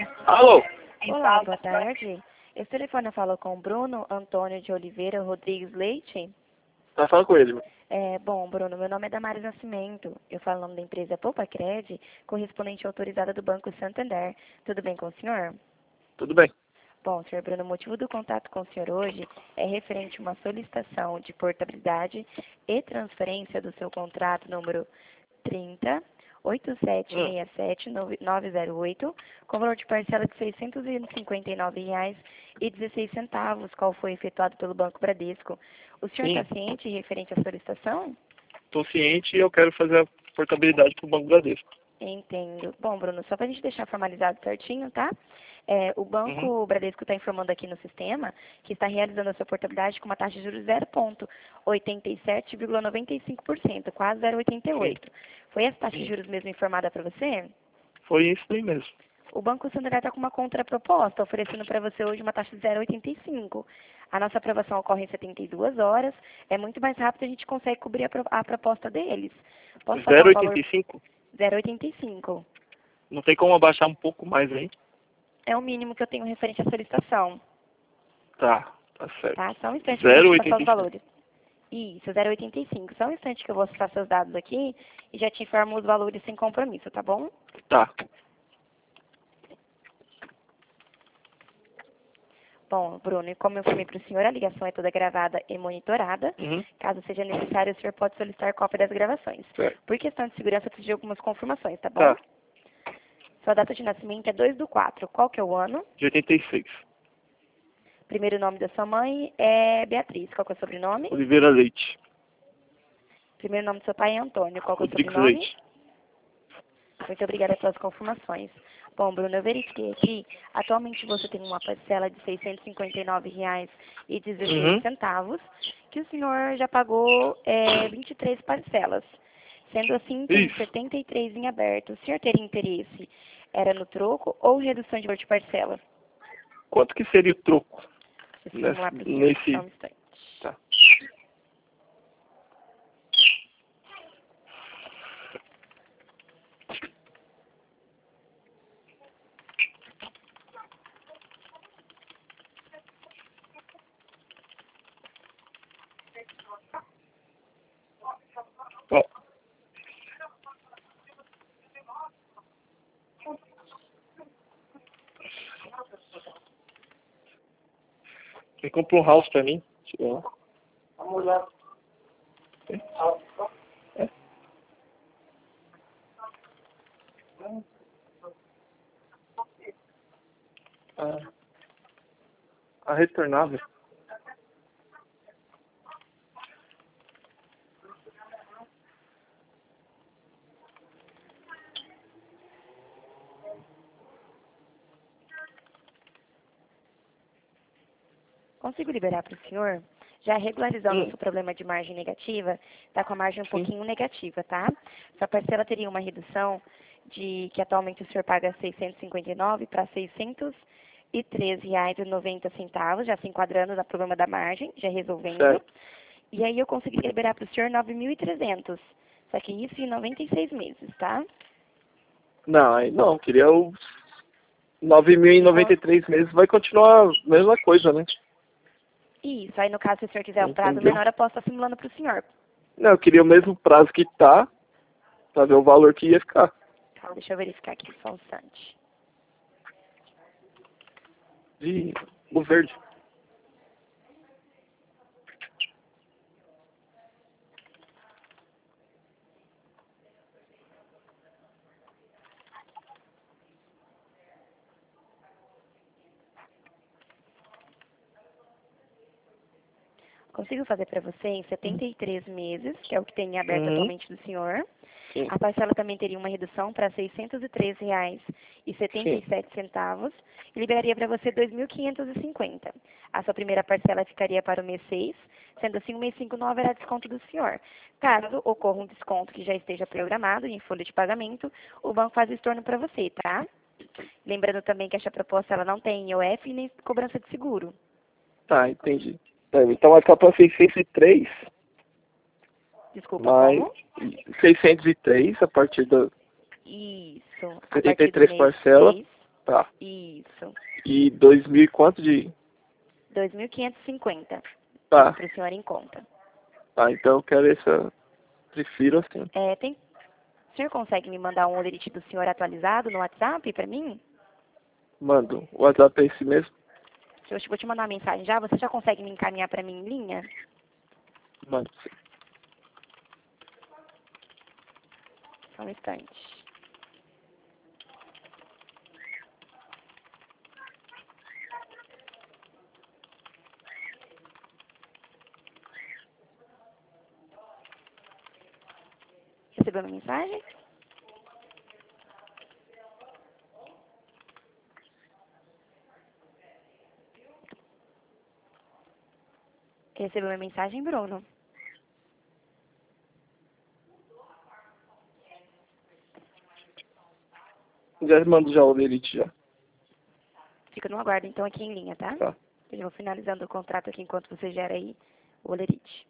Alô? Olá, boa tarde. Esse telefone falou com o Bruno Antônio de Oliveira Rodrigues Leite. Tá falando com ele, meu. Bom, Bruno, meu nome é Damares Nascimento. Eu falo o nome da empresa Poupa Cred, correspondente autorizada do Banco Santander. Tudo bem com o senhor? Tudo bem. Bom, senhor Bruno, o motivo do contato com o senhor hoje é referente a uma solicitação de portabilidade e transferência do seu contrato número 30.8767.908, com valor de parcela de R$ 659,16, qual foi efetuado pelo Banco Bradesco. O senhor Sim. está ciente referente à solicitação? Tô ciente e eu quero fazer a portabilidade pro Banco Bradesco. Entendo. Bom, Bruno, só para a gente deixar formalizado certinho, tá? O Banco Bradesco está informando aqui no sistema que está realizando a sua portabilidade com uma taxa de juros 0,87,95%, quase 0,88%. Foi essa taxa de Sim. juros mesmo informada para você? Foi isso aí mesmo. O Banco Santander está com uma contraproposta, oferecendo para você hoje uma taxa de 0,85. A nossa aprovação ocorre em 72 horas. É muito mais rápido, a gente consegue cobrir a proposta deles. Posso passar um valor 0,85? 0,85. Não tem como abaixar um pouco mais aí? É o mínimo que eu tenho referente à solicitação. Tá certo. Tá? Só um instante que eu vou te passar os 0,85. valores. Isso, 0,85. Só um instante que eu vou acessar seus dados aqui e já te informo os valores sem compromisso, tá bom? Tá. Bom, Bruno, e como eu informei para o senhor, a ligação é toda gravada e monitorada. Uhum. Caso seja necessário, o senhor pode solicitar cópia das gravações. Certo. Por questão de segurança, eu preciso de algumas confirmações, tá bom? Tá. Sua data de nascimento é 2/4. Qual que é o ano? De 86. Primeiro nome da sua mãe é Beatriz. Qual que é o sobrenome? Oliveira Leite. Primeiro nome do seu pai é Antônio. Qual que é o Rodrigues sobrenome? Leite. Muito obrigada pelas confirmações. Bom, Bruno, eu verifiquei aqui. Atualmente você tem uma parcela de R$ 659,16, que o senhor já pagou 23 parcelas. Sendo assim, tem Isso. 73 em aberto. O senhor teria interesse? Era no troco ou redução de valor de parcela? Quanto que seria o troco? Vamos lá para o senhor. Nesse... Só um instante. Tá. Ó. Quem comprou um house pra mim? Chegou lá. Vamos lá. É. A retornável. Consigo liberar para o senhor? Já regularizando o seu problema de margem negativa, está com a margem um pouquinho negativa, tá? Sua parcela teria uma redução de que atualmente o senhor paga 659 para R$ 613,90, já se enquadrando no problema da margem, já resolvendo. Certo. E aí eu consegui liberar para o senhor 9.300. Só que isso em 96 meses, tá? Não, aí não. Queria os 9.093 meses. Vai continuar a mesma coisa, né? Isso. Aí no caso, se o senhor quiser um prazo Entendeu? menor, eu posso estar simulando para o senhor. Não, eu queria o mesmo prazo que tá, pra ver o valor que ia ficar. Então, deixa eu verificar aqui, só um instante. De o verde. Consigo fazer para você em 73 meses, que é o que tem aberto atualmente do senhor. Sim. A parcela também teria uma redução para R$ 613,77 e liberaria para você 2.550. A sua primeira parcela ficaria para o mês 6, sendo assim o mês 5 não haverá desconto do senhor. Caso ocorra um desconto que já esteja programado em folha de pagamento, o banco faz o estorno para você, tá? Lembrando também que essa proposta ela não tem IOF nem cobrança de seguro. Tá, entendi. Então vai ficar para 603, Desculpa, mais como? 603 a partir da Isso. A partir do 73 mês parcela, 6. Tá. Isso. E 2.000 e quanto de... 2.550. Tá. Para o senhor em conta. Tá, então eu quero essa... Prefiro assim. O senhor consegue me mandar um olerite do senhor atualizado no WhatsApp para mim? Mando. O WhatsApp é esse mesmo? Eu vou te mandar uma mensagem já. Você já consegue me encaminhar para mim em linha? Mando sim. Só um instante. Recebeu a minha mensagem? Recebeu a minha mensagem, Bruno? Já mando já o Elite já. Fica no aguardo, então, aqui em linha, tá? Tá. Eu já vou finalizando o contrato aqui enquanto você gera aí o olerite.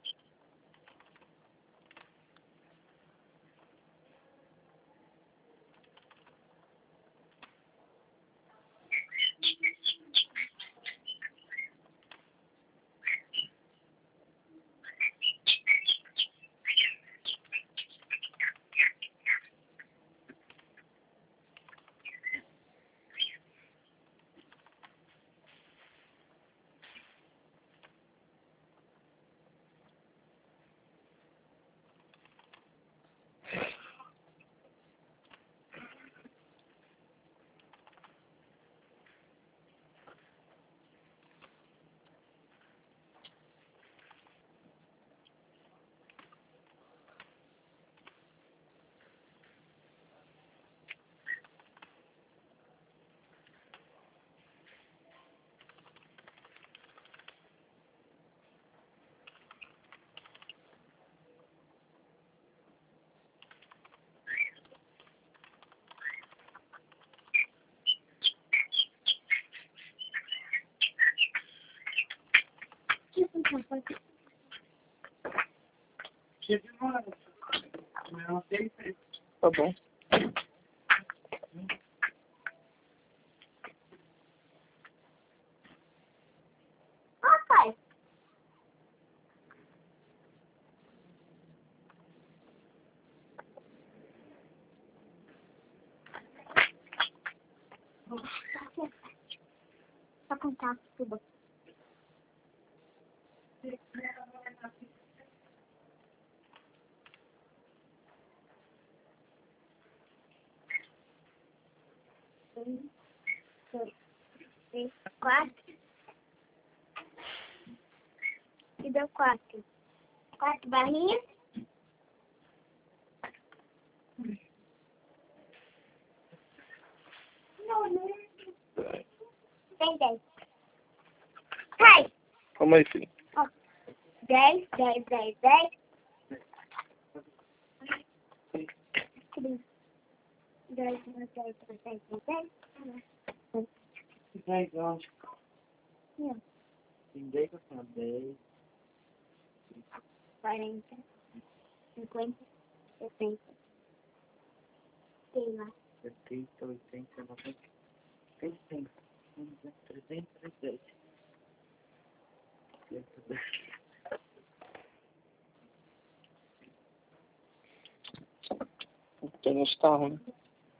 Tá bom. Pra contar tudo. Um, dois, três, quatro. E deu quatro. Quatro barrinhas. Não. Tem 10. Sai! Calma aí, filho. 10, 10, 10, 10. 10, 10, 10, 10, 10, 10. 10 anos. Não. Tem 10 assim, 10, 40, 50, 60. Sei lá. 70, 80, 90, 100, 300, 310. Tem nos carros, né?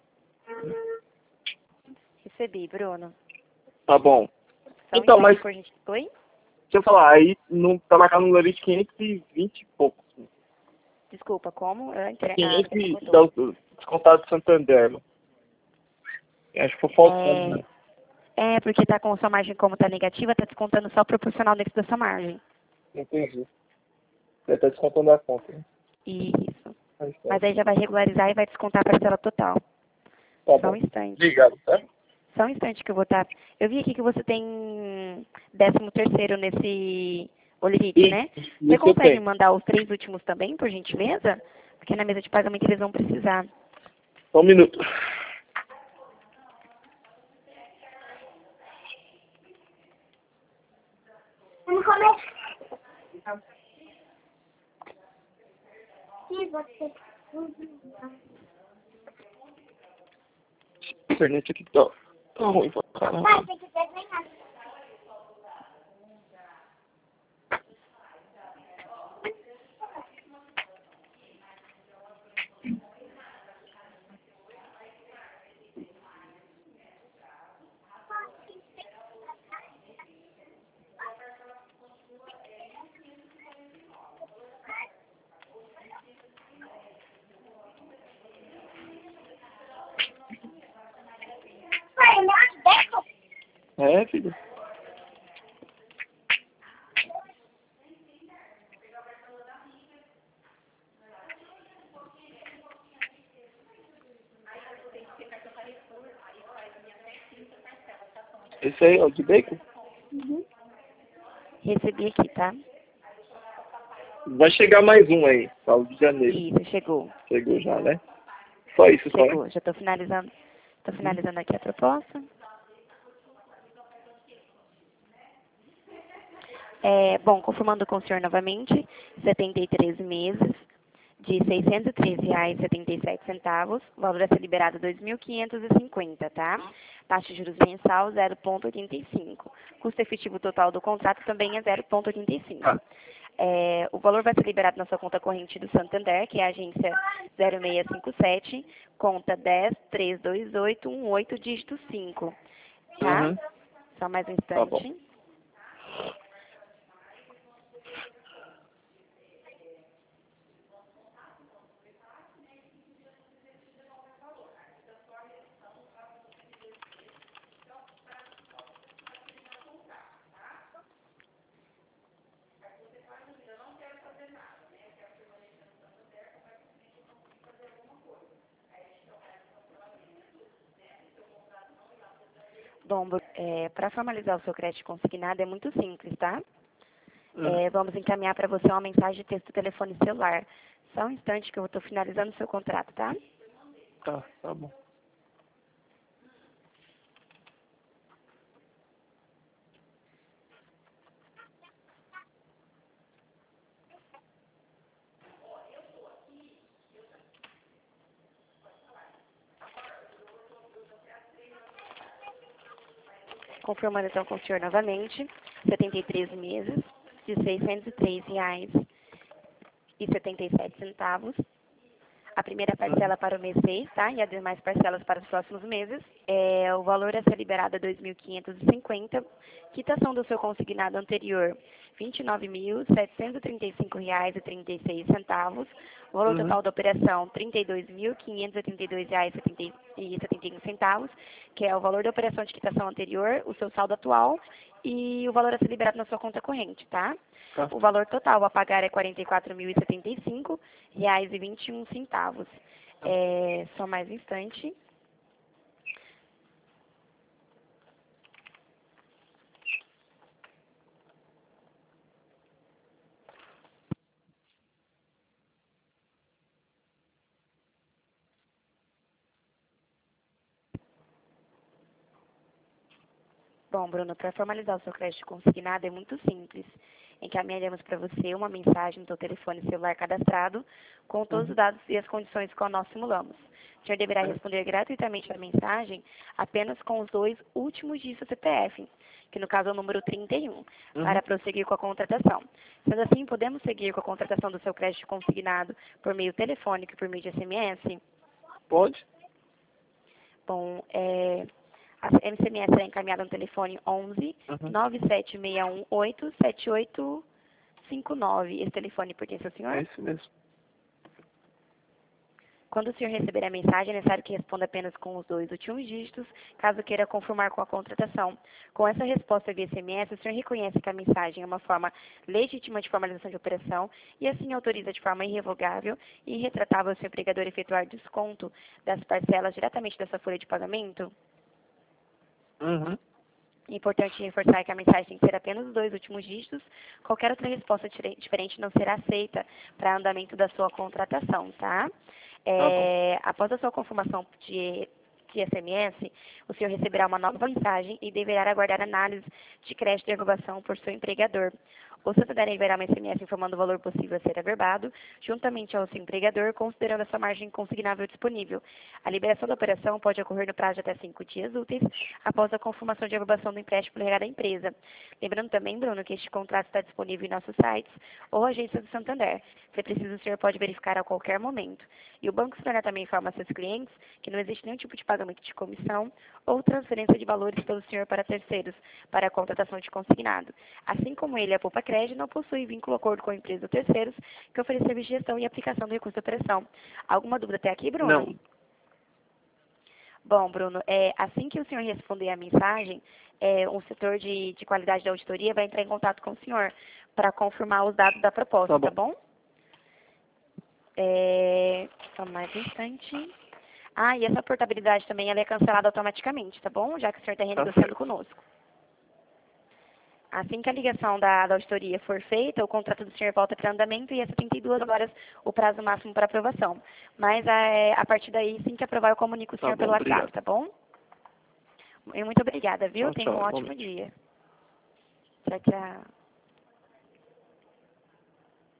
Recebi, Bruno. Tá bom. Só um Então, instante, mas... por gente. Oi? Deixa eu falar, aí não tá marcado no Elite 520 e poucos. Desculpa, como? Eu entrei. 500 e mudou. descontado de Santander, mano. Acho que foi faltando, né? Porque tá com sua margem como tá negativa, tá descontando só proporcional dentro da sua margem. Entendi. Deve estar descontando a conta, né? Isso. Mas tá. Mas aí já vai regularizar e vai descontar a parcela total. Tá Só um bom. instante. Obrigado, tá? Só um instante que eu vou estar. Eu vi aqui que você tem 13º nesse olerite, né? Você Isso eu consegue me tenho. mandar os 3 últimos também, por gentileza? Porque na mesa de pagamento eles vão precisar. Só um minuto. Vamos comer. Se você... internet aqui tá ruim pra caramba. Pai, se quiser ganhar. Pai, não deixa. É, filho. Esse aí é o de bacon? Recebi aqui, tá? Vai chegar mais um aí, Paulo de Janeiro. Isso, chegou. Chegou já, né? Só isso, só, né? Chegou. Já tô finalizando. Tô finalizando aqui a proposta. Bom, confirmando com o senhor novamente, 73 meses, de R$ 613,77, valor a ser liberado 2.550, tá? Taxa de juros mensal 0,85. Custo efetivo total do contrato também é 0,85. Ah. O valor vai ser liberado na sua conta corrente do Santander, que é a agência 0657, conta 10322818, dígito 5, tá? Uhum. Só mais um Tá bom. instante. Bom, para formalizar o seu crédito consignado é muito simples, tá? Vamos encaminhar para você uma mensagem de texto, telefone e celular. Só um instante que eu estou finalizando o seu contrato, tá? Tá bom. Confirmando então com o senhor novamente, 73 meses, de R$ 603,77. A primeira parcela para o mês 6, tá? E as demais parcelas para os próximos meses. O valor a ser liberado é 2.550. Quitação do seu consignado anterior, R$ 29.735,36. O valor total da operação, R$ 32.582,71, que é o valor da operação de quitação anterior, o seu saldo atual e o valor a ser liberado na sua conta corrente, tá? Tá. O valor total a pagar é R$ 44.075,21. Só mais um instante. Bom, Bruno, para formalizar o seu crédito consignado é muito simples. Encaminharemos para você uma mensagem no seu telefone celular cadastrado com todos os dados e as condições que nós simulamos. O senhor deverá responder gratuitamente a mensagem apenas com os 2 últimos dígitos do CPF, que no caso é o número 31, para prosseguir com a contratação. Sendo assim, podemos seguir com a contratação do seu crédito consignado por meio telefônico e por meio de SMS? Pode? Bom, a SMS será encaminhada no telefone 11 97618 7859. Esse telefone pertence ao senhor? É isso mesmo. Quando o senhor receber a mensagem, é necessário que responda apenas com os 2 últimos dígitos, caso queira confirmar com a contratação. Com essa resposta via SMS, o senhor reconhece que a mensagem é uma forma legítima de formalização de operação e assim autoriza de forma irrevogável e irretratável o seu empregador a efetuar desconto das parcelas diretamente da sua folha de pagamento? Uhum. É importante reforçar que a mensagem tem que ser apenas os 2 últimos dígitos. Qualquer outra resposta diferente não será aceita para andamento da sua contratação, tá? Tá bom. Após a sua confirmação de via SMS, o senhor receberá uma nova mensagem e deverá aguardar análise de crédito de aprovação por seu empregador. O Santander enviará uma SMS informando o valor possível a ser averbado, juntamente ao seu empregador, considerando essa margem consignável disponível. A liberação da operação pode ocorrer no prazo de até 5 dias úteis, após a confirmação de aprovação do empréstimo legado à empresa. Lembrando também, Bruno, que este contrato está disponível em nossos sites ou agências do Santander. Se preciso, o senhor pode verificar a qualquer momento. E o Banco Santander também informa a seus clientes que não existe nenhum tipo de pagamento de comissão ou transferência de valores pelo senhor para terceiros, para a contratação de consignado. Assim como ele, a Poupa Crédito não possui vínculo ou acordo com a empresa ou terceiros que oferece serviço de gestão e aplicação do recurso de operação. Alguma dúvida até aqui, Bruno? Não. Bom, Bruno, assim que o senhor responder a mensagem, um setor de qualidade da auditoria vai entrar em contato com o senhor para confirmar os dados da proposta, tá bom? Só mais um instante. E essa portabilidade também ela é cancelada automaticamente, tá bom? Já que o senhor está renegociando conosco. Assim que a ligação da auditoria for feita, o contrato do senhor volta para andamento e é 72 horas o prazo máximo para aprovação. Mas a partir daí, assim que aprovar, eu comunico o senhor pelo WhatsApp, tá bom? Muito obrigada, viu? Tenha um ótimo dia. Tchau, tchau.